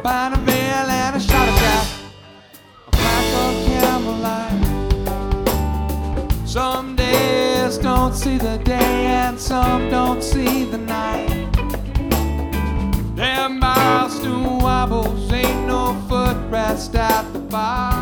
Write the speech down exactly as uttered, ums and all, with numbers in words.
find a veil and a shot of jack, a flash of candlelight. Some days don't see the day and some don't see the night. Them miles to wobbles, ain't no footrest at the bar.